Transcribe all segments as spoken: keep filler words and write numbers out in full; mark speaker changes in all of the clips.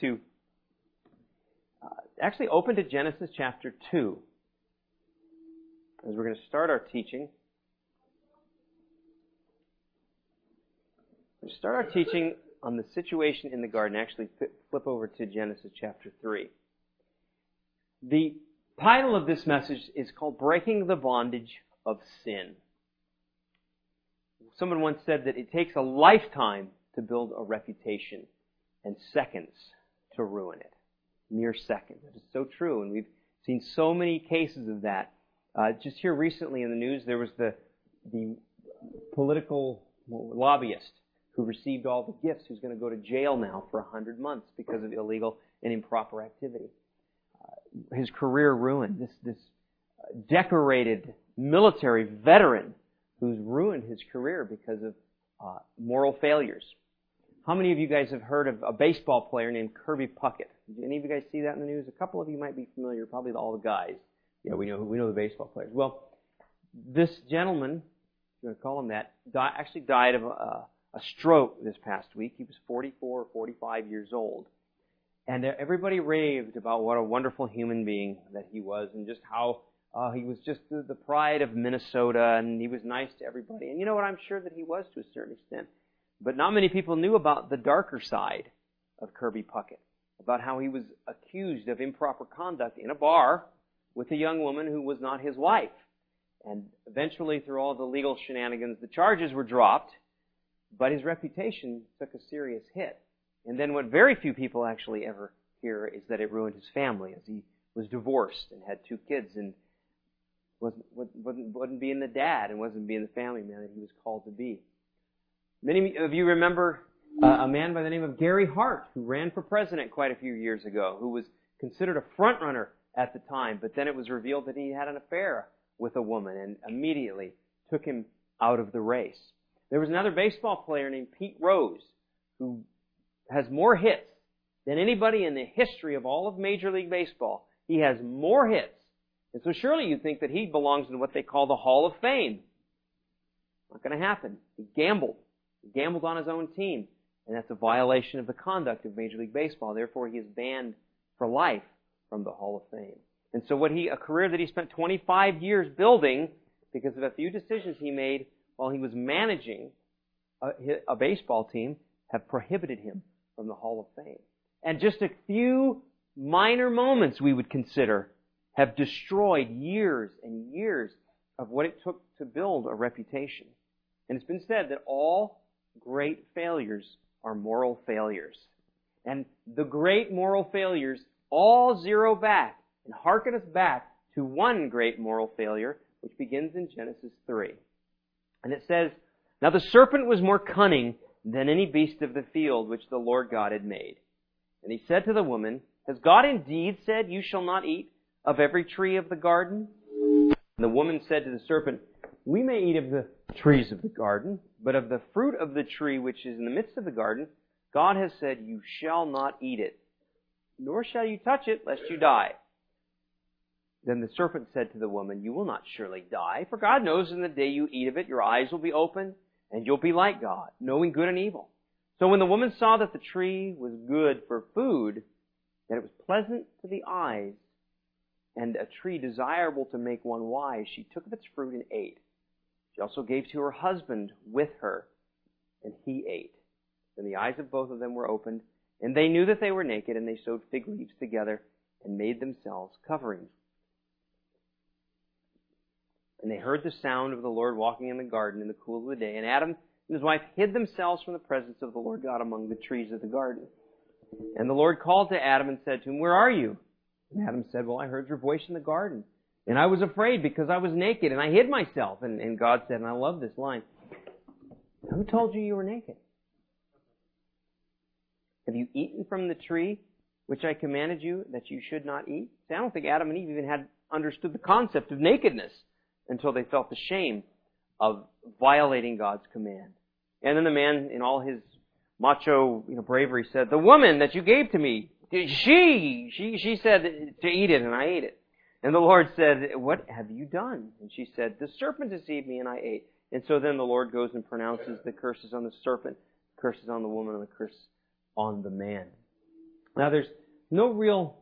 Speaker 1: to uh, actually open to Genesis chapter two. As we're going to start our teaching. We're going to start our teaching on the situation in the garden. Actually, flip over to Genesis chapter three. The title of this message is called Breaking the Bondage of Sin. Someone once said that it takes a lifetime to build a reputation and seconds to ruin it. Mere seconds. That is so true, and we've seen so many cases of that. Uh, just here recently in the news, there was the the political lobbyist who received all the gifts, who's going to go to jail now for a hundred months because of illegal and improper activity. Uh, his career ruined. This this decorated military veteran who's ruined his career because of uh, moral failures. How many of you guys have heard of a baseball player named Kirby Puckett? Did any of you guys see that in the news? A couple of you might be familiar, probably all the guys. Yeah, we know we know the baseball players. Well, this gentleman, I'm going to call him that, di- actually died of a, a stroke this past week. He was forty-four or forty-five years old. And everybody raved about what a wonderful human being that he was, and just how uh, he was just the, the pride of Minnesota, and he was nice to everybody. And you know what? I'm sure that he was to a certain extent. But not many people knew about the darker side of Kirby Puckett, about how he was accused of improper conduct in a bar with a young woman who was not his wife. And eventually, through all the legal shenanigans, the charges were dropped, but his reputation took a serious hit. And then what very few people actually ever hear is that it ruined his family, as he was divorced and had two kids and wasn't, wasn't, wasn't being the dad and wasn't being the family man that he was called to be. Many of you remember uh, a man by the name of Gary Hart, who ran for president quite a few years ago, who was considered a front runner at the time, but then it was revealed that he had an affair with a woman and immediately took him out of the race. There was another baseball player named Pete Rose who has more hits than anybody in the history of all of Major League Baseball. He has more hits. And so surely you'd think that he belongs in what they call the Hall of Fame. Not going to happen. He gambled. He gambled on his own team. And that's a violation of the conduct of Major League Baseball. Therefore, he is banned for life from the Hall of Fame. And so what he, a career that he spent twenty-five years building because of a few decisions he made while he was managing a, a baseball team, have prohibited him from the Hall of Fame. And just a few minor moments we would consider have destroyed years and years of what it took to build a reputation. And it's been said that all great failures are moral failures. And the great moral failures all zero back and hearken us back to one great moral failure, which begins in Genesis three. And it says, "Now the serpent was more cunning than any beast of the field which the Lord God had made. And he said to the woman, Has God indeed said, You shall not eat of every tree of the garden? And the woman said to the serpent, We may eat of the trees of the garden, but of the fruit of the tree which is in the midst of the garden, God has said, You shall not eat it, nor shall you touch it, lest you die. Then the serpent said to the woman, You will not surely die, for God knows in the day you eat of it, your eyes will be opened, and you'll be like God, knowing good and evil. So when the woman saw that the tree was good for food, that it was pleasant to the eyes, and a tree desirable to make one wise, she took of its fruit and ate. She also gave to her husband with her, and he ate. Then the eyes of both of them were opened, and they knew that they were naked, and they sewed fig leaves together and made themselves coverings. And they heard the sound of the Lord walking in the garden in the cool of the day. And Adam and his wife hid themselves from the presence of the Lord God among the trees of the garden. And the Lord called to Adam and said to him, Where are you? And Adam said, Well, I heard your voice in the garden. And I was afraid because I was naked, and I hid myself. And, and God said, and I love this line, Who told you you were naked? Have you eaten from the tree which I commanded you that you should not eat? See, I don't think Adam and Eve even had understood the concept of nakedness until they felt the shame of violating God's command. And then the man, in all his macho, you know, bravery, said, The woman that you gave to me, she, she, she said to eat it, and I ate it. And the Lord said, What have you done? And she said, The serpent deceived me, and I ate. And so then the Lord goes and pronounces the curses on the serpent, curses on the woman, and the curse on the man. Now, there's no real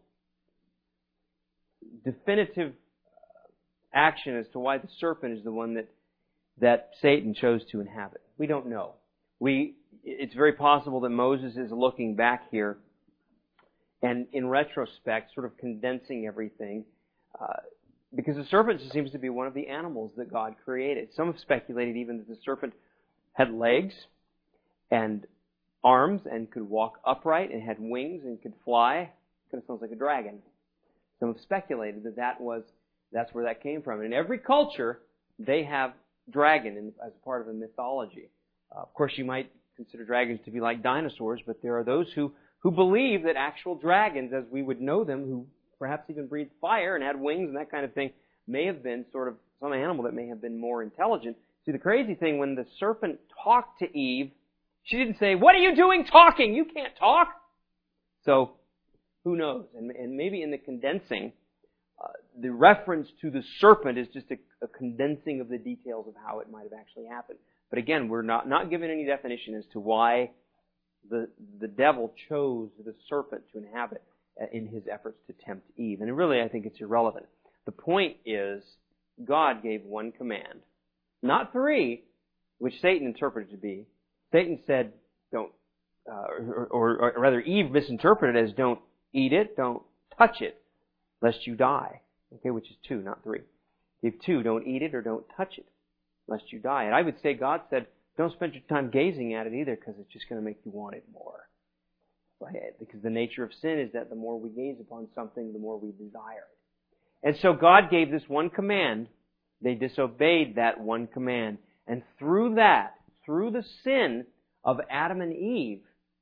Speaker 1: definitive action as to why the serpent is the one that that Satan chose to inhabit. We don't know. We it's very possible that Moses is looking back here and, in retrospect, sort of condensing everything, uh, because the serpent just seems to be one of the animals that God created. Some have speculated even that the serpent had legs and arms and could walk upright and had wings and could fly. Kind of sounds like a dragon. Some have speculated that that was that's where that came from. And in every culture, they have dragon in, as part of a mythology. Uh, of course, you might consider dragons to be like dinosaurs, but there are those who, who believe that actual dragons, as we would know them, who perhaps even breathed fire and had wings and that kind of thing, may have been sort of some animal that may have been more intelligent. See, the crazy thing, when the serpent talked to Eve, she didn't say, "What are you doing talking? You can't talk." So, who knows? And, and maybe in the condensing, uh, the reference to the serpent is just a, a condensing of the details of how it might have actually happened. But again, we're not, not given any definition as to why the, the devil chose the serpent to inhabit in his efforts to tempt Eve. And really, I think it's irrelevant. The point is, God gave one command. Not three, which Satan interpreted to be. Satan said, don't, uh, or, or, or rather Eve misinterpreted it as don't eat it, don't touch it, lest you die. Okay, which is two, not three. Gave two, don't eat it or don't touch it, lest you die. And I would say God said, don't spend your time gazing at it either, because it's just going to make you want it more. Because the nature of sin is that the more we gaze upon something, the more we desire it. And so God gave this one command. They disobeyed that one command. And through that, through the sin of Adam and Eve,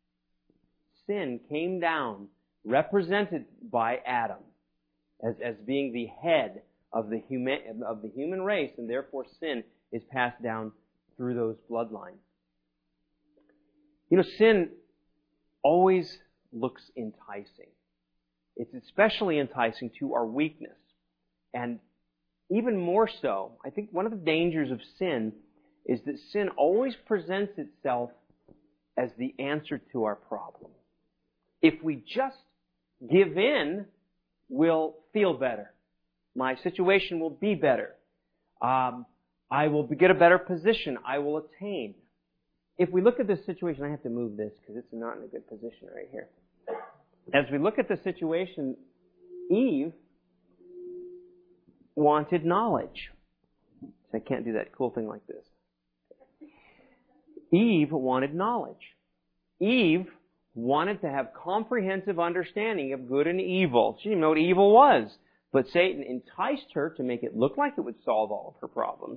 Speaker 1: sin came down, represented by Adam, as, as being the head of the human of the human race, and therefore sin is passed down through those bloodlines. You know, sin always looks enticing. It's especially enticing to our weakness. And even more so, I think one of the dangers of sin is that sin always presents itself as the answer to our problem. If we just give in, we'll feel better. My situation will be better. Um, I will get a better position. I will attain. If we look at this situation, I have to move this because it's not in a good position right here. As we look at the situation, Eve wanted knowledge. So I can't do that cool thing like this. Eve wanted knowledge. Eve wanted to have comprehensive understanding of good and evil. She didn't know what evil was. But Satan enticed her to make it look like it would solve all of her problems.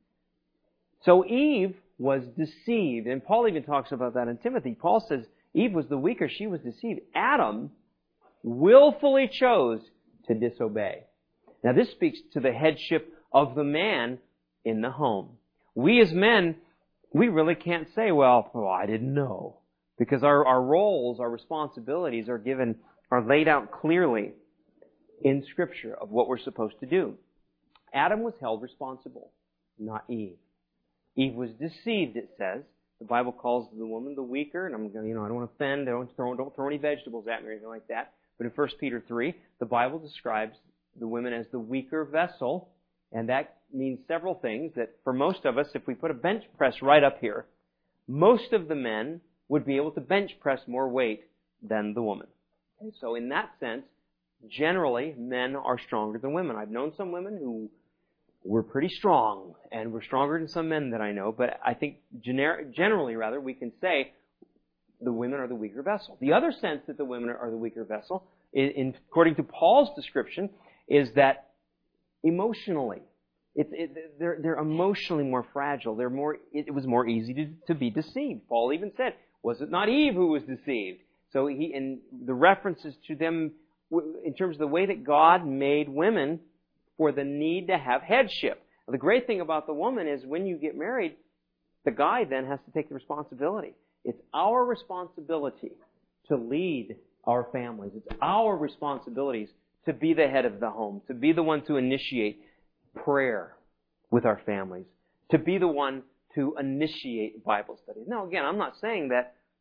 Speaker 1: So Eve was deceived. And Paul even talks about that in Timothy. Paul says Eve was the weaker. She was deceived. Adam willfully chose to disobey. Now this speaks to the headship of the man in the home. We as men, we really can't say, well, oh, I didn't know. Because our, our roles, our responsibilities are given, are laid out clearly in Scripture of what we're supposed to do. Adam was held responsible, not Eve. Eve was deceived, it says. The Bible calls the woman the weaker, and I'm going, you know, I don't want to offend, don't throw, don't throw any vegetables at me or anything like that. But in First Peter three, the Bible describes the women as the weaker vessel, and that means several things. That for most of us, if we put a bench press right up here, most of the men would be able to bench press more weight than the woman. Okay, so in that sense, generally, men are stronger than women. I've known some women who were pretty strong, and were stronger than some men that I know, but I think gener- generally, rather, we can say the women are the weaker vessel. The other sense that the women are the weaker vessel, in, in, according to Paul's description, is that emotionally, it, it, they're, they're emotionally more fragile. They're more. It, it was more easy to, to be deceived. Paul even said, was it not Eve who was deceived? So he, and the references to them in terms of the way that God made women for the need to have headship. Now, the great thing about the woman is when you get married, the guy then has to take the responsibility. It's our responsibility to lead our families. It's our responsibilities to be the head of the home, to be the one to initiate prayer with our families, to be the one to initiate Bible studies. Now, again, I'm not saying that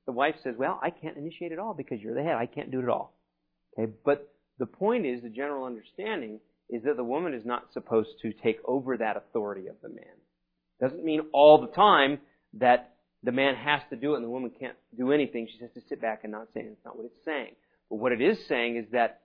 Speaker 1: the wife says, well, I can't initiate at all because you're the head. I can't do it at all. Okay, but the point is, the general understanding is that the woman is not supposed to take over that authority of the man. Doesn't mean all the time that the man has to do it and the woman can't do anything. She has to sit back and not say it. That's not what it's saying. But what it is saying is that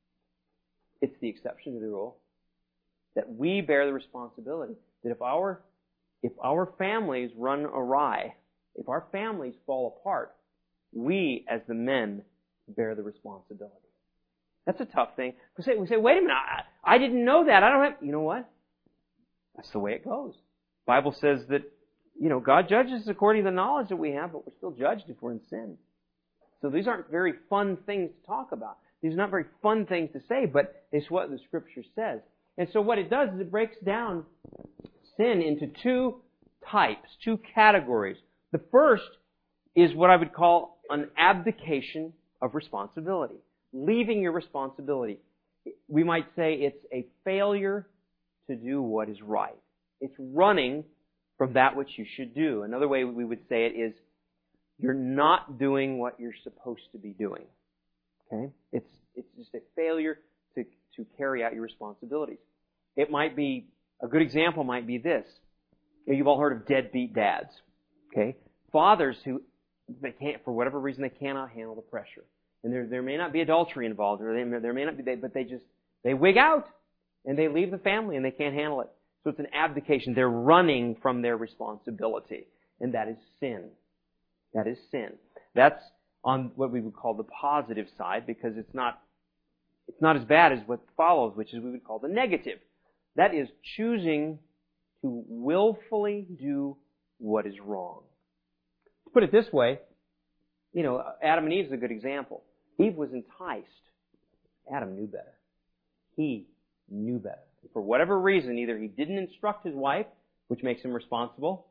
Speaker 1: it's the exception to the rule. That we bear the responsibility. That if our, if our families run awry, if our families fall apart, we as the men bear the responsibility. That's a tough thing. We say, we say wait a minute, I, I didn't know that. I don't have... You know what? That's the way it goes. The Bible says that, you know, God judges us according to the knowledge that we have, but we're still judged if we're in sin. So these aren't very fun things to talk about. These are not very fun things to say, but it's what the Scripture says. And so what it does is it breaks down sin into two types, two categories. The first is what I would call an abdication of responsibility. Leaving your responsibility. We might say it's a failure to do what is right. It's running from that which you should do. Another way we would say it is you're not doing what you're supposed to be doing. Okay? It's it's just a failure to, to carry out your responsibilities. It might be, a good example might be this. You've all heard of deadbeat dads. Okay? Fathers who, they can't, for whatever reason, they cannot handle the pressure. And there, there may not be adultery involved, or they, there may not be, but they just, they wig out, and they leave the family, and they can't handle it. So it's an abdication. They're running from their responsibility. And that is sin. That is sin. That's on what we would call the positive side, because it's not, it's not as bad as what follows, which is we would call the negative. That is choosing to willfully do what is wrong. To put it this way, you know, Adam and Eve is a good example. Eve was enticed. Adam knew better. He knew better. For whatever reason, either he didn't instruct his wife, which makes him responsible,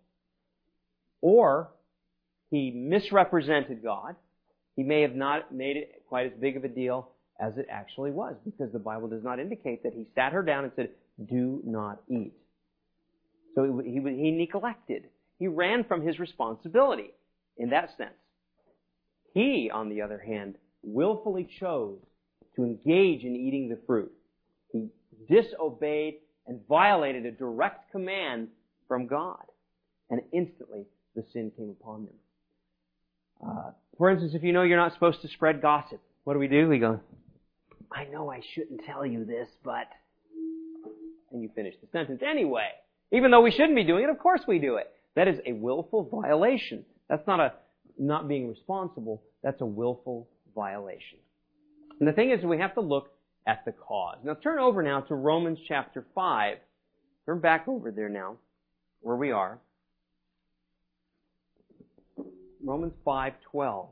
Speaker 1: or he misrepresented God. He may have not made it quite as big of a deal as it actually was, because the Bible does not indicate that he sat her down and said, do not eat. So he, he, he neglected. He ran from his responsibility in that sense. He, on the other hand, willfully chose to engage in eating the fruit. He disobeyed and violated a direct command from God. And instantly, the sin came upon them. Uh, for instance, if you know you're not supposed to spread gossip, what do we do? We go, I know I shouldn't tell you this, but... And you finish the sentence anyway. Even though we shouldn't be doing it, of course we do it. That is a willful violation. That's not a not being responsible. That's a willful violation. And the thing is, we have to look at the cause. Now turn over now to Romans chapter five. Turn back over there now, where we are. Romans five twelve.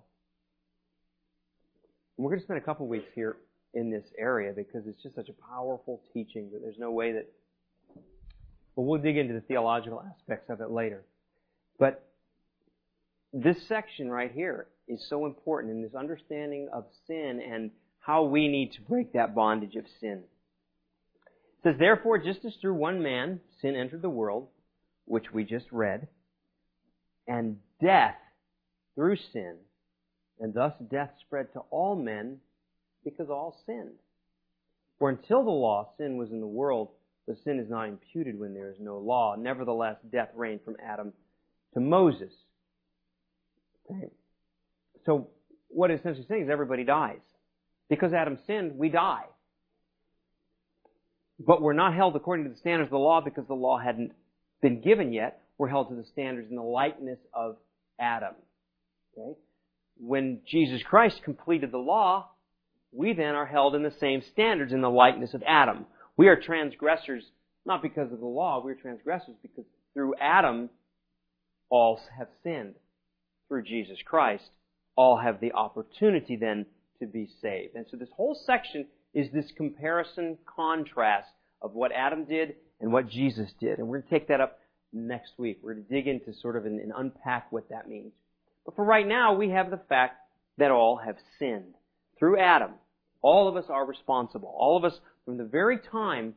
Speaker 1: And we're going to spend a couple weeks here in this area because it's just such a powerful teaching that there's no way that... Well, we'll dig into the theological aspects of it later. But this section right here is so important in this understanding of sin and how we need to break that bondage of sin. It says, therefore, just as through one man sin entered the world, which we just read, and death through sin, and thus death spread to all men because all sinned. For until the law, sin was in the world, the sin is not imputed when there is no law. Nevertheless, death reigned from Adam to Moses. Okay. So what it's essentially saying is everybody dies. Because Adam sinned, we die. But we're not held according to the standards of the law because the law hadn't been given yet. We're held to the standards in the likeness of Adam. Okay? When Jesus Christ completed the law, we then are held in the same standards in the likeness of Adam. We are transgressors, not because of the law. We are transgressors because through Adam, all have sinned. Through Jesus Christ, all have the opportunity then to be saved. And so this whole section is this comparison, contrast of what Adam did and what Jesus did. And we're going to take that up next week. We're going to dig into sort of and, and unpack what that means. But for right now, we have the fact that all have sinned. Through Adam, all of us are responsible. All of us, from the very time,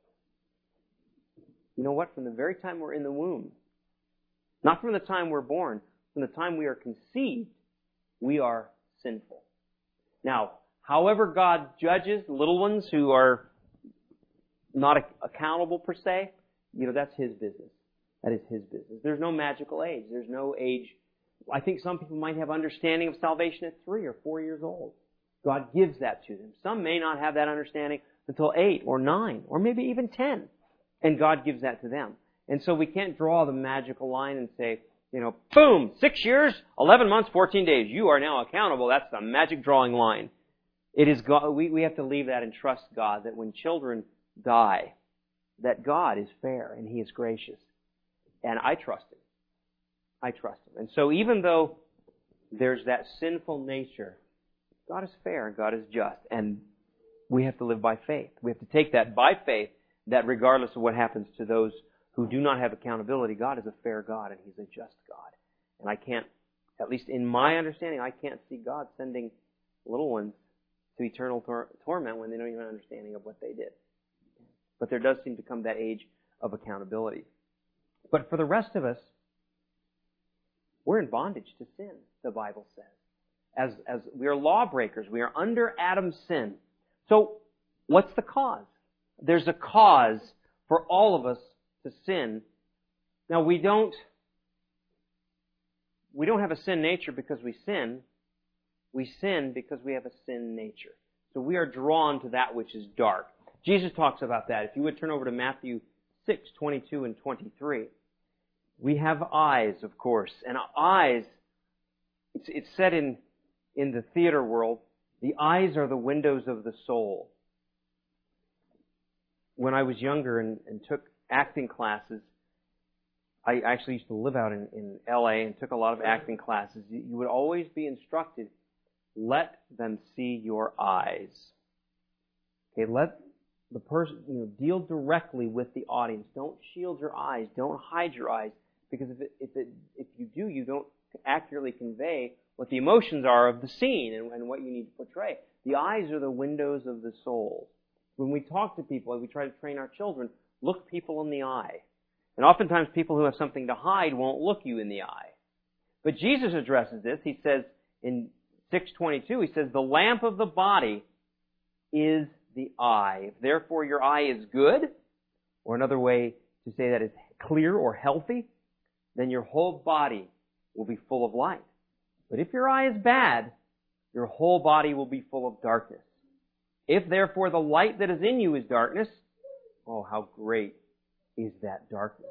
Speaker 1: you know what? From the very time we're in the womb, not from the time we're born, from the time we are conceived, We are sinful. Now, however God judges little ones who are not accountable per se, you know, that's His business. That is His business. There's no magical age. There's no age. I think some people might have understanding of salvation at three or four years old. God gives that to them. Some may not have that understanding until eight or nine or maybe even ten. And God gives that to them. And so we can't draw the magical line and say, you know, boom, six years, eleven months, fourteen days. You are now accountable. That's the magic drawing line. It is God. We, we have to leave that and trust God that when children die, that God is fair and He is gracious. And I trust Him. I trust Him. And so even though there's that sinful nature, God is fair and God is just. And we have to live by faith. We have to take that by faith, that regardless of what happens to those who do not have accountability, God is a fair God and He's a just God. And I can't, at least in my understanding, I can't see God sending little ones to eternal tor- torment when they don't even have an understanding of what they did. But there does seem to come that age of accountability. But for the rest of us, we're in bondage to sin, the Bible says. As, as we are lawbreakers, we are under Adam's sin. So, what's the cause? There's a cause for all of us to sin. Now, we don't, we don't have a sin nature because we sin. We sin because we have a sin nature. So we are drawn to that which is dark. Jesus talks about that. If you would turn over to Matthew six, twenty-two and twenty-three. We have eyes, of course. And eyes, it's, it's said in, in the theater world, the eyes are the windows of the soul. When I was younger and, and took acting classes, I actually used to live out in, in L A and took a lot of acting classes. You, you would always be instructed, let them see your eyes. Okay, let the person, you know, deal directly with the audience. Don't shield your eyes. Don't hide your eyes. Because if it, if it, if you do, you don't accurately convey what the emotions are of the scene and, and what you need to portray. The eyes are the windows of the soul. When we talk to people, we try to train our children, look people in the eye. And oftentimes people who have something to hide won't look you in the eye. But Jesus addresses this. He says in six twenty-two, He says, the lamp of the body is the eye. If therefore your eye is good, or another way to say that is clear or healthy, then your whole body will be full of light. But if your eye is bad, your whole body will be full of darkness. If therefore the light that is in you is darkness, oh, how great is that darkness.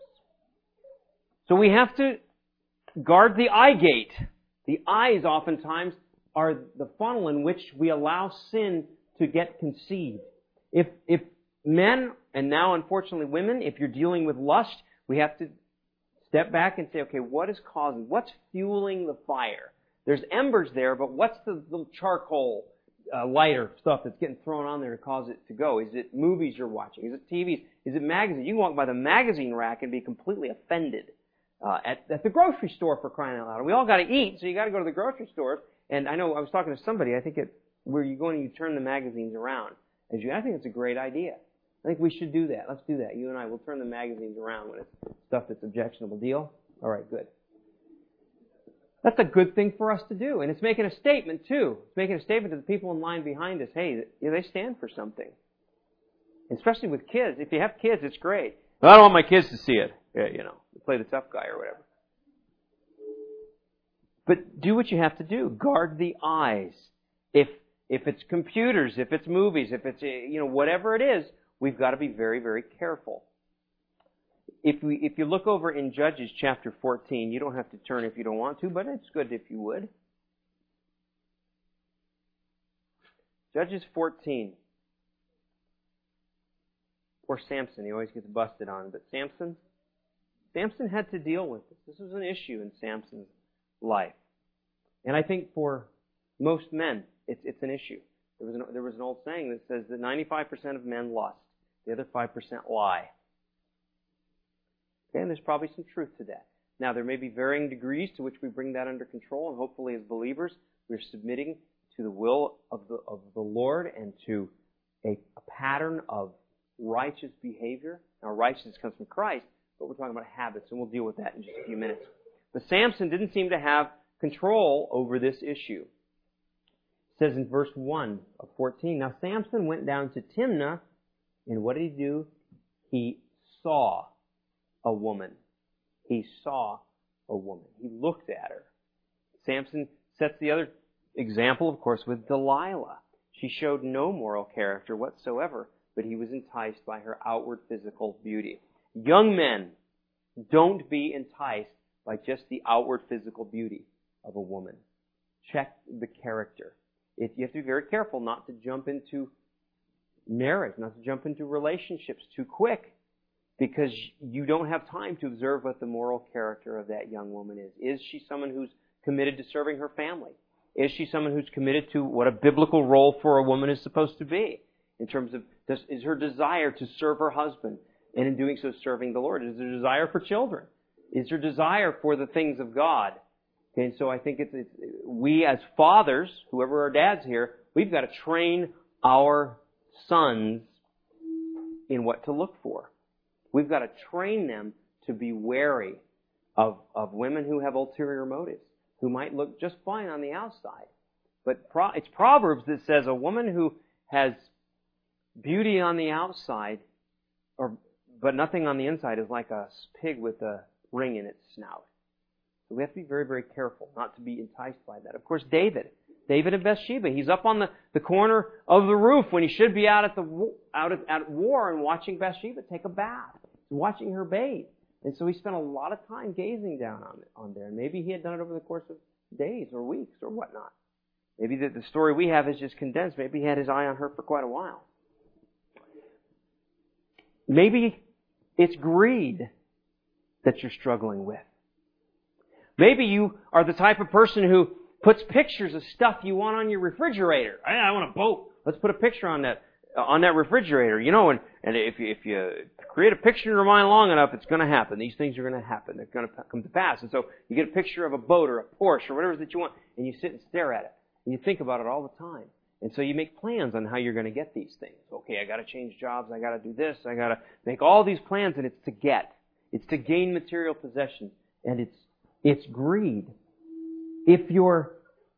Speaker 1: So we have to guard the eye gate. The eyes oftentimes are the funnel in which we allow sin to get conceived. If, if men, and now unfortunately women, if you're dealing with lust, we have to step back and say, okay, what is causing, what's fueling the fire? There's embers there, but what's the little charcoal uh, lighter stuff that's getting thrown on there to cause it to go? Is it movies you're watching? Is it T Vs? Is it magazines? You can walk by the magazine rack and be completely offended. Uh, at, at the grocery store, for crying out loud. We all got to eat, so you got to go to the grocery stores. And I know I was talking to somebody, I think it, where you go and you turn the magazines around. As you, I think it's a great idea. I think we should do that. Let's do that. You and I will turn the magazines around when it's stuff that's objectionable. Deal? All right, good. That's a good thing for us to do. And it's making a statement, too. It's making a statement to the people in line behind us. Hey, they stand for something. Especially with kids. If you have kids, it's great. Well, I don't want my kids to see it. Yeah, you know, play the tough guy or whatever. But do what you have to do. Guard the eyes. If if it's computers, if it's movies, if it's, you know, whatever it is, we've got to be very, very careful. If we if you look over in Judges chapter fourteen, you don't have to turn if you don't want to, but it's good if you would. Judges fourteen. Or Samson, he always gets busted on, but Samson, Samson had to deal with this. This was an issue in Samson's life. And I think for most men, it's, it's an issue. There was, an, there was an old saying that says that ninety-five percent of men lust. The other five percent lie. Okay, and there's probably some truth to that. Now, there may be varying degrees to which we bring that under control, and hopefully as believers, we're submitting to the will of the, of the Lord and to a, a pattern of righteous behavior. Now, righteousness comes from Christ, but we're talking about habits, and we'll deal with that in just a few minutes. But Samson didn't seem to have control over this issue. It says in verse one of fourteen, now Samson went down to Timnah, and what did he do? He saw a woman. He saw a woman. He looked at her. Samson sets the other example, of course, with Delilah. She showed no moral character whatsoever, but he was enticed by her outward physical beauty. Young men, don't be enticed by just the outward physical beauty of a woman. Check the character. If you have to be very careful not to jump into marriage, not to jump into relationships too quick, because you don't have time to observe what the moral character of that young woman is. Is she someone who's committed to serving her family? Is she someone who's committed to what a biblical role for a woman is supposed to be? In terms of, does, is her desire to serve her husband, and in doing so serving the Lord? Is there desire for children? Is there desire for the things of God? Okay, and so I think it's, it's we as fathers, whoever our dads here, we've got to train our sons in what to look for. We've got to train them to be wary of, of women who have ulterior motives, who might look just fine on the outside. But Pro, it's Proverbs that says a woman who has beauty on the outside, or but nothing on the inside, is like a pig with a ring in its snout. So we have to be very, very careful not to be enticed by that. Of course, David. David and Bathsheba. He's up on the, the corner of the roof when he should be out at the out at, at war and watching Bathsheba take a bath, watching her bathe. And so he spent a lot of time gazing down on it, on there. And maybe he had done it over the course of days or weeks or whatnot. Maybe the, the story we have is just condensed. Maybe he had his eye on her for quite a while. Maybe it's greed that you're struggling with. Maybe you are the type of person who puts pictures of stuff you want on your refrigerator. I, I want a boat. Let's put a picture on that uh, on that refrigerator. You know, and, and if you, if you create a picture in your mind long enough, it's going to happen. These things are going to happen. They're going to come to pass. And so you get a picture of a boat or a Porsche or whatever it is that you want, and you sit and stare at it. And you think about it all the time. And so you make plans on how you're going to get these things. Okay, I got to change jobs. I got to do this. I got to make all these plans, and it's to get. It's to gain material possessions. And it's it's greed. If you're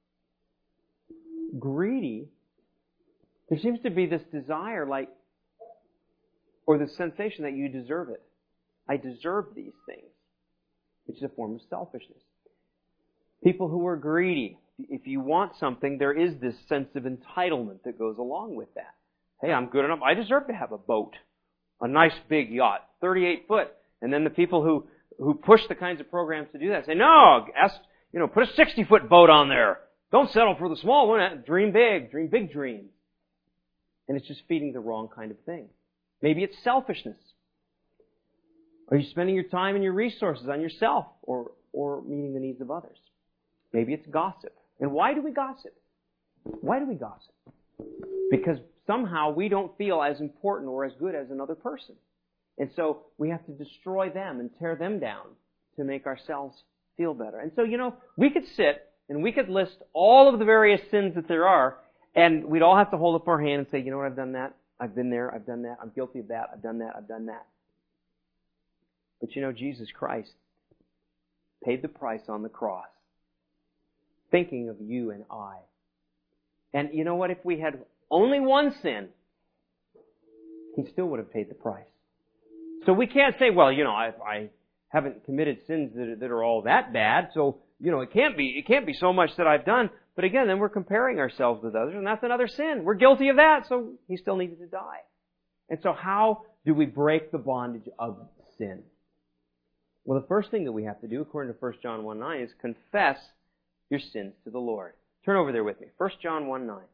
Speaker 1: greedy, there seems to be this desire, like, or this sensation that you deserve it. I deserve these things, which is a form of selfishness. People who are greedy, if you want something, there is this sense of entitlement that goes along with that. Hey, I'm good enough. I deserve to have a boat, a nice big yacht, thirty-eight foot. And then the people who, who push the kinds of programs to do that say, no, ask, you know, put a sixty foot boat on there. Don't settle for the small one. Dream big. Dream big dreams. And it's just feeding the wrong kind of thing. Maybe it's selfishness. Are you spending your time and your resources on yourself or, or meeting the needs of others? Maybe it's gossip. And why do we gossip? Why do we gossip? Because somehow we don't feel as important or as good as another person. And so we have to destroy them and tear them down to make ourselves feel better. And so, you know, we could sit and we could list all of the various sins that there are, and we'd all have to hold up our hand and say, you know what, I've done that. I've been there. I've done that. I'm guilty of that. I've done that. I've done that. But you know, Jesus Christ paid the price on the cross, thinking of you and I. And you know what? If we had only one sin, He still would have paid the price. So we can't say, well, you know, I, I haven't committed sins that are, that are all that bad, so, you know, it can't be, it can't be so much that I've done. But again, then we're comparing ourselves with others, and that's another sin. We're guilty of that, so He still needed to die. And so how do we break the bondage of sin? Well, the first thing that we have to do, according to First John one nine, is confess your sins to the Lord. Turn over there with me. First John one nine.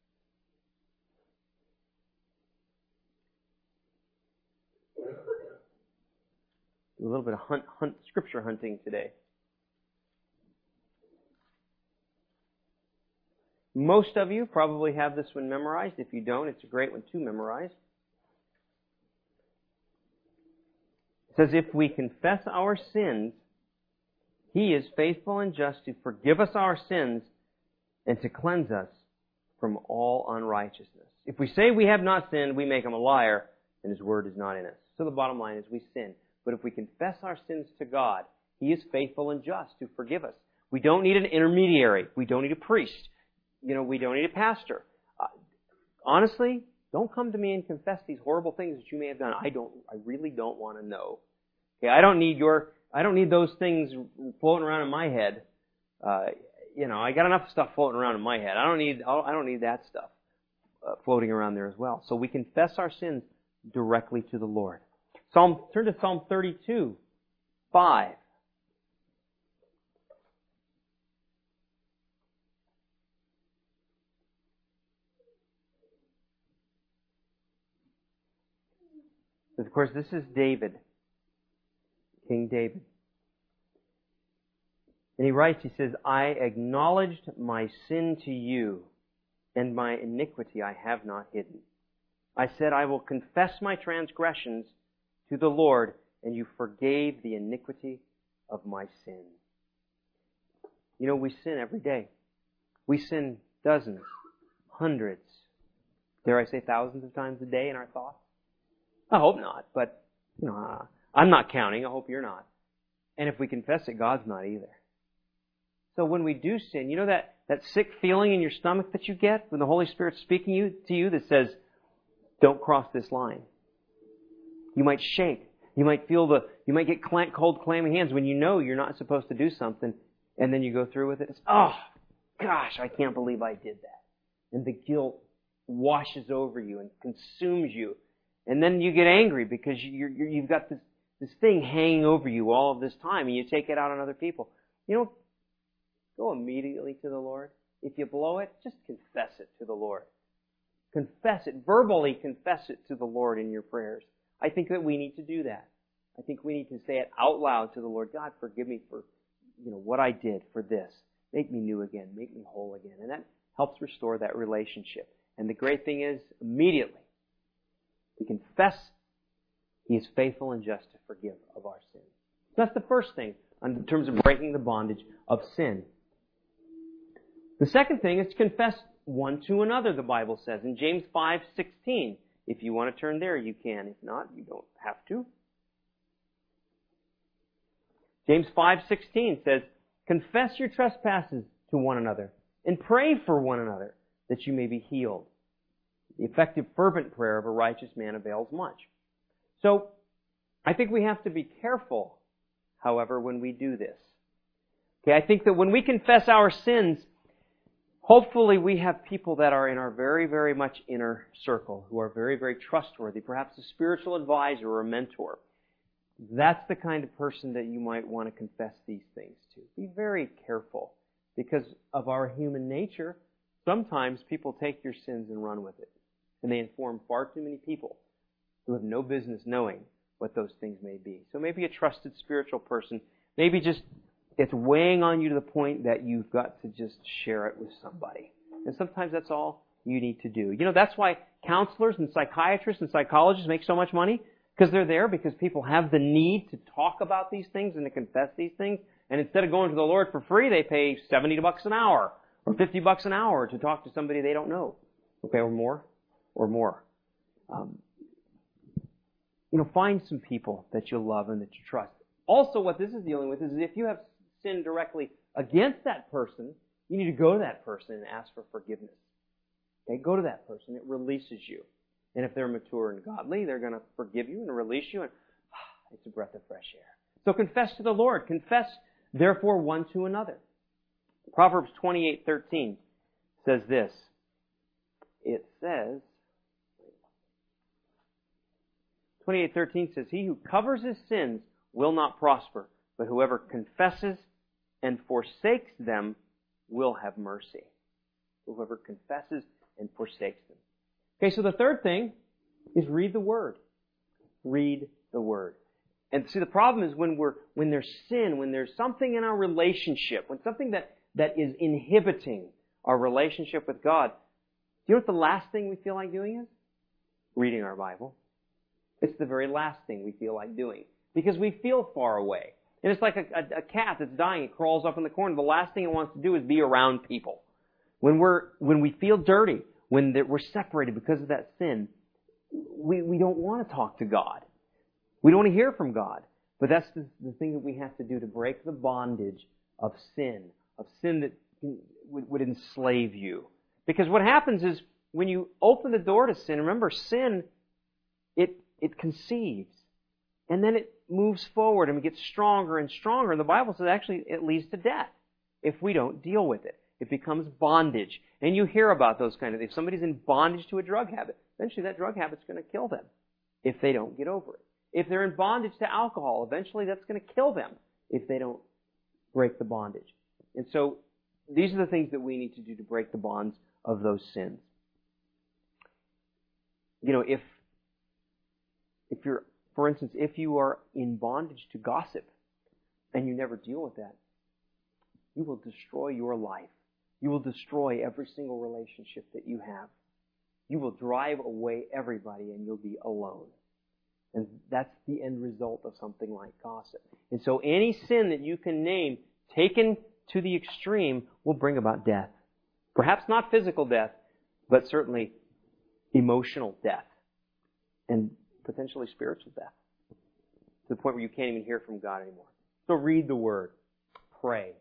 Speaker 1: A little bit of hunt, hunt, scripture hunting today. Most of you probably have this one memorized. If you don't, it's a great one to memorize. It says, if we confess our sins, He is faithful and just to forgive us our sins and to cleanse us from all unrighteousness. If we say we have not sinned, we make Him a liar, and His word is not in us. So the bottom line is we sin. But if we confess our sins to God, He is faithful and just to forgive us. We don't need an intermediary. We don't need a priest. You know, we don't need a pastor. Uh, honestly, don't come to me and confess these horrible things that you may have done. I don't, I really don't want to know. Okay, I don't need your, I don't need those things floating around in my head. Uh, you know, I got enough stuff floating around in my head. I don't need, I don't need that stuff uh, floating around there as well. So we confess our sins directly to the Lord. Psalm, turn to Psalm thirty-two, five. Of course, this is David, King David. And he writes, he says, I acknowledged my sin to you, and my iniquity I have not hidden. I said, I will confess my transgressions to the Lord, and you forgave the iniquity of my sin. You know, we sin every day. We sin dozens, hundreds, dare I say thousands of times a day in our thoughts. I hope not, but you know, uh, I'm not counting. I hope you're not. And if we confess it, God's not either. So when we do sin, you know that, that sick feeling in your stomach that you get when the Holy Spirit's speaking you, to you that says, don't cross this line. You might shake. You might feel the, you might get cold, clammy hands when you know you're not supposed to do something, and then you go through with it. It's, oh, gosh, I can't believe I did that. And the guilt washes over you and consumes you. And then you get angry because you're, you're, you've got this, this thing hanging over you all of this time, and you take it out on other people. You know, go immediately to the Lord. If you blow it, just confess it to the Lord. Confess it. Verbally confess it to the Lord in your prayers. I think that we need to do that. I think we need to say it out loud to the Lord. God, forgive me for, you know, what I did for this. Make me new again. Make me whole again. And that helps restore that relationship. And the great thing is, immediately, we confess He is faithful and just to forgive of our sins. So that's the first thing in terms of breaking the bondage of sin. The second thing is to confess one to another, the Bible says, in James five sixteen. If you want to turn there, you can. If not, you don't have to. James five sixteen says, confess your trespasses to one another and pray for one another that you may be healed. The effective, fervent prayer of a righteous man avails much. So, I think we have to be careful, however, when we do this. Okay, I think that when we confess our sins, hopefully we have people that are in our very, very much inner circle, who are very, very trustworthy, perhaps a spiritual advisor or a mentor. That's the kind of person that you might want to confess these things to. Be very careful, because of our human nature, sometimes people take your sins and run with it. And they inform far too many people who have no business knowing what those things may be. So maybe a trusted spiritual person, maybe just it's weighing on you to the point that you've got to just share it with somebody. And sometimes that's all you need to do. You know, that's why counselors and psychiatrists and psychologists make so much money, because they're there because people have the need to talk about these things and to confess these things. And instead of going to the Lord for free, they pay seventy bucks an hour or fifty bucks an hour to talk to somebody they don't know. Okay, or more. Or more. Um, you know, find some people that you love and that you trust. Also, what this is dealing with is if you have sinned directly against that person, you need to go to that person and ask for forgiveness. Okay, go to that person. It releases you. And if they're mature and godly, they're going to forgive you and release you, and ah, it's a breath of fresh air. So confess to the Lord. Confess, therefore, one to another. Proverbs twenty-eight thirteen says this. It says, twenty-eight thirteen says, he who covers his sins will not prosper, but whoever confesses and forsakes them will have mercy. Whoever confesses and forsakes them. Okay, so the third thing is read the Word. Read the Word. And see, the problem is when we're when there's sin, when there's something in our relationship, when something that, that is inhibiting our relationship with God, do you know what the last thing we feel like doing is? Reading our Bible. It's the very last thing we feel like doing. Because we feel far away. And it's like a, a, a cat that's dying. It crawls up in the corner. The last thing it wants to do is be around people. When we're when we feel dirty, when we're separated because of that sin, we, we don't want to talk to God. We don't want to hear from God. But that's the, the thing that we have to do to break the bondage of sin. of sin that would, would enslave you. Because what happens is when you open the door to sin, remember, sin, it it conceives. And then it moves forward and gets stronger and stronger. And the Bible says actually it leads to death if we don't deal with it. It becomes bondage. And you hear about those kind of things. If somebody's in bondage to a drug habit, eventually that drug habit's going to kill them if they don't get over it. If they're in bondage to alcohol, eventually that's going to kill them if they don't break the bondage. And so these are the things that we need to do to break the bonds of those sins. You know, if if you're, for instance, if you are in bondage to gossip and you never deal with that, you will destroy your life. You will destroy every single relationship that you have. You will drive away everybody and you'll be alone. And that's the end result of something like gossip. And so any sin that you can name, taken to the extreme, will bring about death. Perhaps not physical death, but certainly emotional death. And potentially spiritual death. To the point where you can't even hear from God anymore. So read the Word. Pray.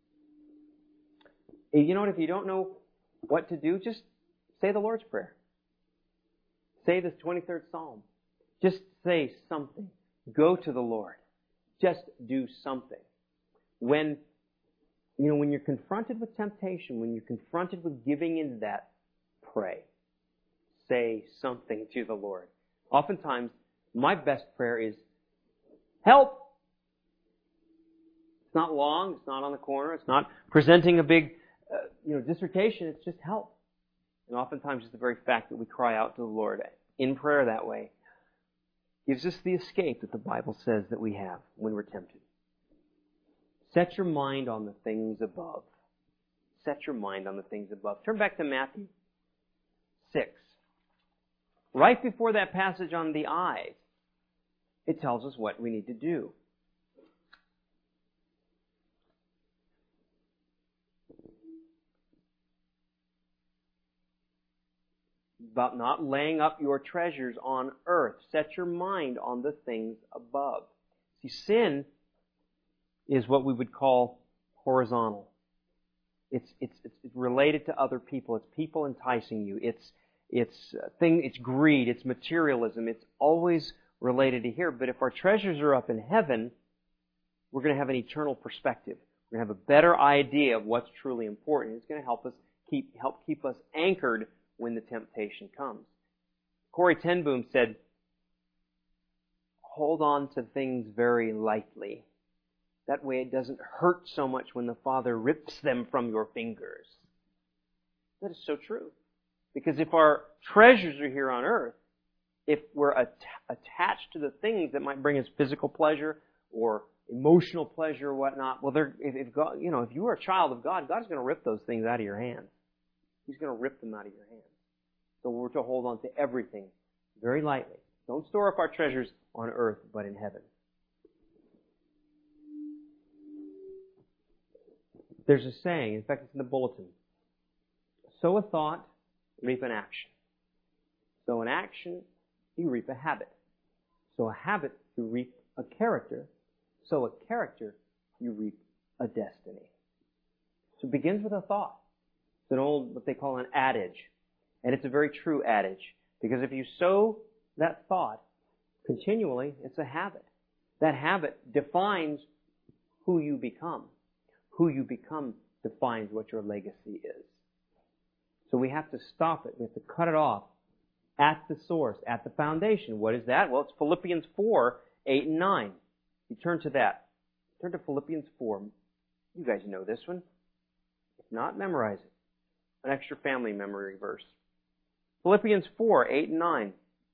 Speaker 1: You know what? If you don't know what to do, just say the Lord's Prayer. Say the twenty-third Psalm. Just say something. Go to the Lord. Just do something. When, you know, when you're confronted with temptation, when you're confronted with giving into that, pray. Say something to the Lord. Oftentimes, my best prayer is, help! It's not long. It's not on the corner. It's not presenting a big, uh, you know, dissertation. It's just help. And oftentimes, it's the very fact that we cry out to the Lord in prayer that way gives us the escape that the Bible says that we have when we're tempted. Set your mind on the things above. Set your mind on the things above. Turn back to Matthew six. Right before that passage on the eyes, it tells us what we need to do. About not laying up your treasures on earth. Set your mind on the things above. See, sin is what we would call horizontal. It's it's it's related to other people. It's people enticing you. It's it's thing. It's greed. It's materialism. It's always related to here. But if our treasures are up in heaven, we're going to have an eternal perspective. We're going to have a better idea of what's truly important. It's going to help us keep help keep us anchored when the temptation comes. Corrie ten Boom said, hold on to things very lightly. That way it doesn't hurt so much when the Father rips them from your fingers. That is so true. Because if our treasures are here on earth, if we're at- attached to the things that might bring us physical pleasure or emotional pleasure or whatnot, well, they're, if, if God, you know, if you are a child of God, God's going to rip those things out of your hands. He's going to rip them out of your hands. So we're to hold on to everything very lightly. Don't store up our treasures on earth, but in heaven. There's a saying, in fact it's in the bulletin, sow a thought, reap an action. Sow an action, you reap a habit. Sow a habit, you reap a character. Sow a character, you reap a destiny. So it begins with a thought. It's an old, what they call an adage. And it's a very true adage. Because if you sow that thought continually, it's a habit. That habit defines who you become. Who you become defines what your legacy is. So we have to stop it. We have to cut it off at the source, at the foundation. What is that? Well, it's Philippians four, eight and nine. You turn to that. Turn to Philippians four. You guys know this one. If not, memorize it. An extra family memory verse. Philippians four, eight and nine.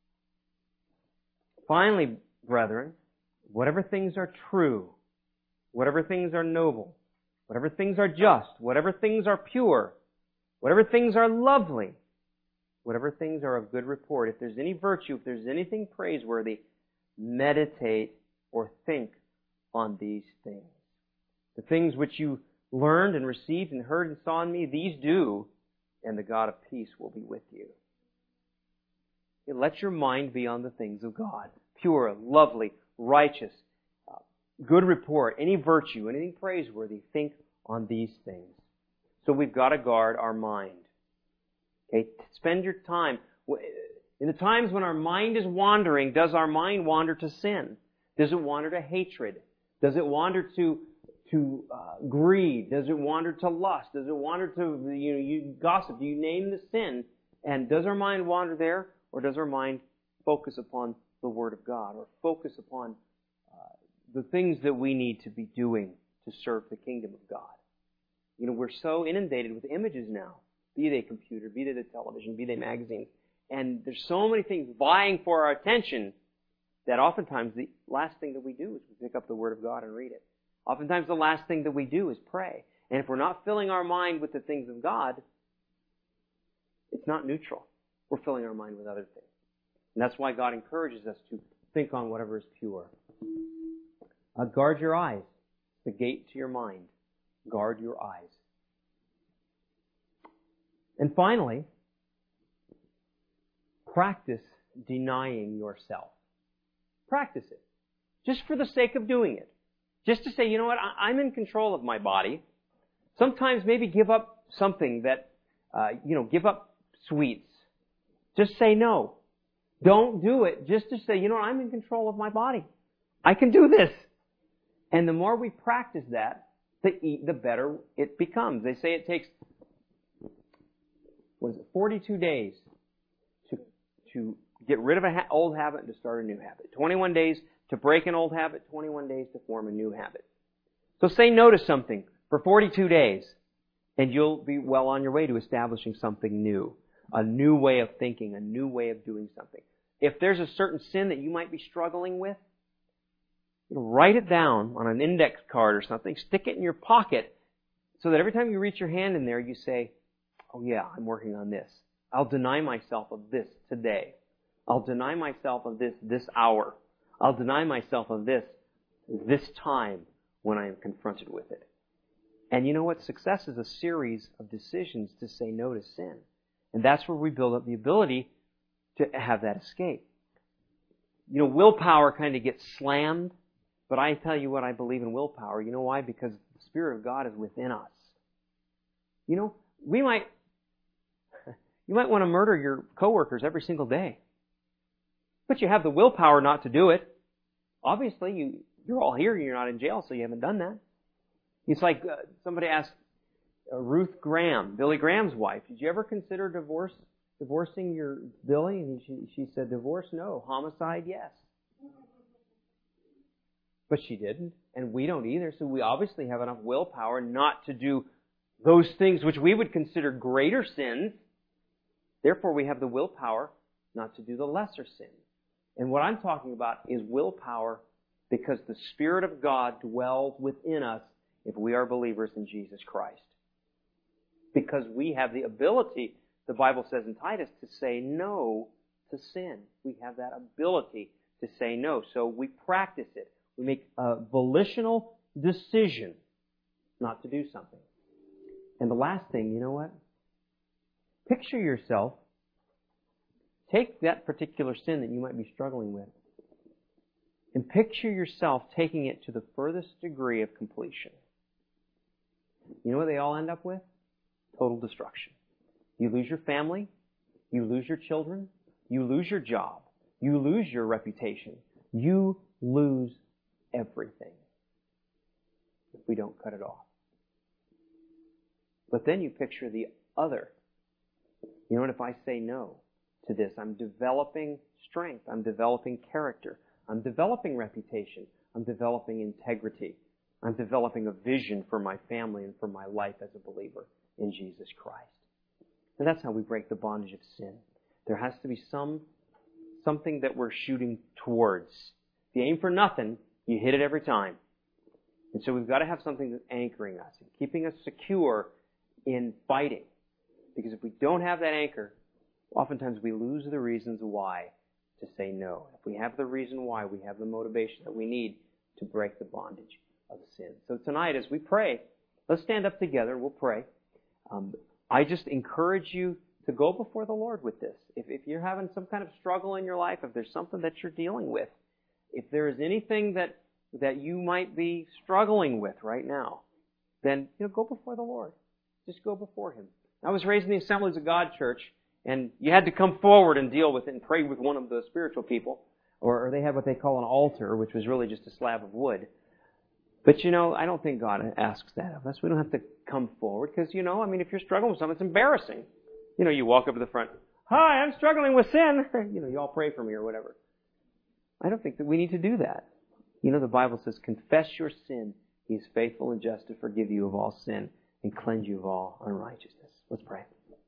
Speaker 1: Finally, brethren, whatever things are true, whatever things are noble, whatever things are just, whatever things are pure, whatever things are lovely, whatever things are of good report, if there's any virtue, if there's anything praiseworthy, meditate or think on these things. The things which you learned and received and heard and saw in me, these do, and the God of peace will be with you. Let your mind be on the things of God. Pure, lovely, righteous, uh, good report, any virtue, anything praiseworthy, think on these things. So we've got to guard our mind. Okay, spend your time. In the times when our mind is wandering, does our mind wander to sin? Does it wander to hatred? Does it wander to to uh, greed? Does it wander to lust? Does it wander to you know you gossip? Do you name the sin? And does our mind wander there, or does our mind focus upon the Word of God, or focus upon uh, the things that we need to be doing to serve the kingdom of God? You know, we're so inundated with images now, be they computer, be they the television, be they magazines, and there's so many things vying for our attention that oftentimes the last thing that we do is we pick up the Word of God and read it. Oftentimes the last thing that we do is pray. And if we're not filling our mind with the things of God, it's not neutral. We're filling our mind with other things. And that's why God encourages us to think on whatever is pure. Uh, guard your eyes. The gate to your mind. Guard your eyes. And finally, practice denying yourself. Practice it. Just for the sake of doing it. Just to say, you know what, I'm in control of my body. Sometimes maybe give up something that, uh, you know, give up sweets. Just say no. Don't do it just to say, you know what, I'm in control of my body. I can do this. And the more we practice that, the, the better it becomes. They say it takes, what is it, forty-two days to, to get rid of an ha- old habit and to start a new habit. twenty-one days to break an old habit, twenty-one days to form a new habit. So say no to something for forty-two days, and you'll be well on your way to establishing something new. A new way of thinking, a new way of doing something. If there's a certain sin that you might be struggling with, you know, write it down on an index card or something, stick it in your pocket, so that every time you reach your hand in there, you say, oh yeah, I'm working on this. I'll deny myself of this today. I'll deny myself of this this hour. I'll deny myself of this this time when I am confronted with it. And you know what? Success is a series of decisions to say no to sin. And that's where we build up the ability to have that escape. You know, willpower kind of gets slammed, but I tell you what, I believe in willpower. You know why? Because the Spirit of God is within us. You know, we might, you might want to murder your coworkers every single day. But you have the willpower not to do it. Obviously, you, you're all here and you're not in jail, so you haven't done that. It's like uh, somebody asked uh, Ruth Graham, Billy Graham's wife, did you ever consider divorce, divorcing your Billy? And she, she said, divorce, no. Homicide, yes. But she didn't, and we don't either, so we obviously have enough willpower not to do those things which we would consider greater sins. Therefore, we have the willpower not to do the lesser sins. And what I'm talking about is willpower because the Spirit of God dwells within us if we are believers in Jesus Christ. Because we have the ability, the Bible says in Titus, to say no to sin. We have that ability to say no. So we practice it. We make a volitional decision not to do something. And the last thing, you know what? Picture yourself. Take that particular sin that you might be struggling with and picture yourself taking it to the furthest degree of completion. You know what they all end up with? Total destruction. You lose your family. You lose your children. You lose your job. You lose your reputation. You lose everything if we don't cut it off. But then you picture the other. You know what? If I say no to this, I'm developing strength. I'm developing character. I'm developing reputation. I'm developing integrity. I'm developing a vision for my family and for my life as a believer in Jesus Christ. And that's how we break the bondage of sin. There has to be some something that we're shooting towards. If you aim for nothing, you hit it every time. And so we've got to have something that's anchoring us and keeping us secure in fighting. Because if we don't have that anchor, oftentimes we lose the reasons why to say no. If we have the reason why, we have the motivation that we need to break the bondage of sin. So tonight, as we pray, let's stand up together. We'll pray. Um, I just encourage you to go before the Lord with this. If, if you're having some kind of struggle in your life, if there's something that you're dealing with, if there is anything that, that you might be struggling with right now, then, you know, go before the Lord. Just go before Him. I was raised in the Assemblies of God church, and you had to come forward and deal with it and pray with one of the spiritual people. Or, or they had what they call an altar, which was really just a slab of wood. But, you know, I don't think God asks that of us. We don't have to come forward because, you know, I mean, if you're struggling with something, it's embarrassing. You know, you walk up to the front, "Hi, I'm struggling with sin." You know, you all pray for me or whatever. I don't think that we need to do that. You know, the Bible says, "Confess your sin. He is faithful and just to forgive you of all sin and cleanse you of all unrighteousness." Let's pray.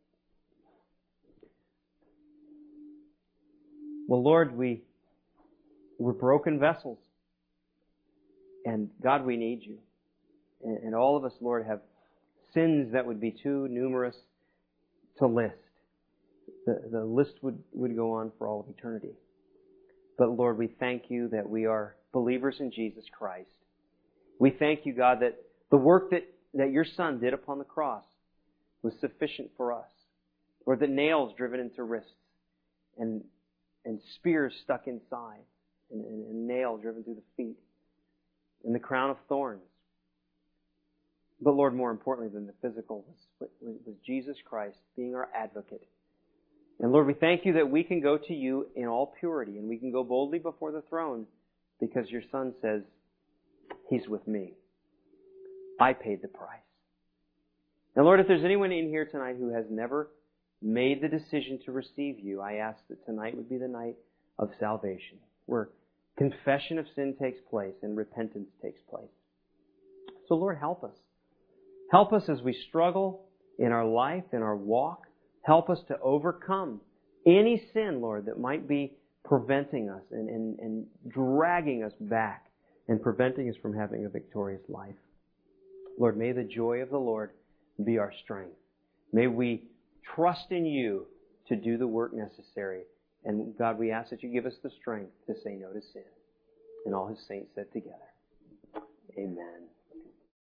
Speaker 1: Well, Lord, we, we're broken vessels. And God, we need you. And, and all of us, Lord, have sins that would be too numerous to list. The, the list would, would go on for all of eternity. But Lord, we thank you that we are believers in Jesus Christ. We thank you, God, that the work that, that your Son did upon the cross was sufficient for us. Lord, that nails driven into wrists and, and spears stuck inside and, and, and nail driven through the feet and the crown of thorns. But Lord, more importantly than the physical was, was Jesus Christ being our advocate. And Lord, we thank you that we can go to you in all purity and we can go boldly before the throne because your Son says, He's with me. I paid the price. Now, Lord, if there's anyone in here tonight who has never made the decision to receive you, I ask that tonight would be the night of salvation, where confession of sin takes place and repentance takes place. So, Lord, help us. Help us as we struggle in our life, in our walk. Help us to overcome any sin, Lord, that might be preventing us and, and, and dragging us back and preventing us from having a victorious life. Lord, may the joy of the Lord be our strength. May we trust in you to do the work necessary. And God, we ask that you give us the strength to say no to sin. And all His saints said together.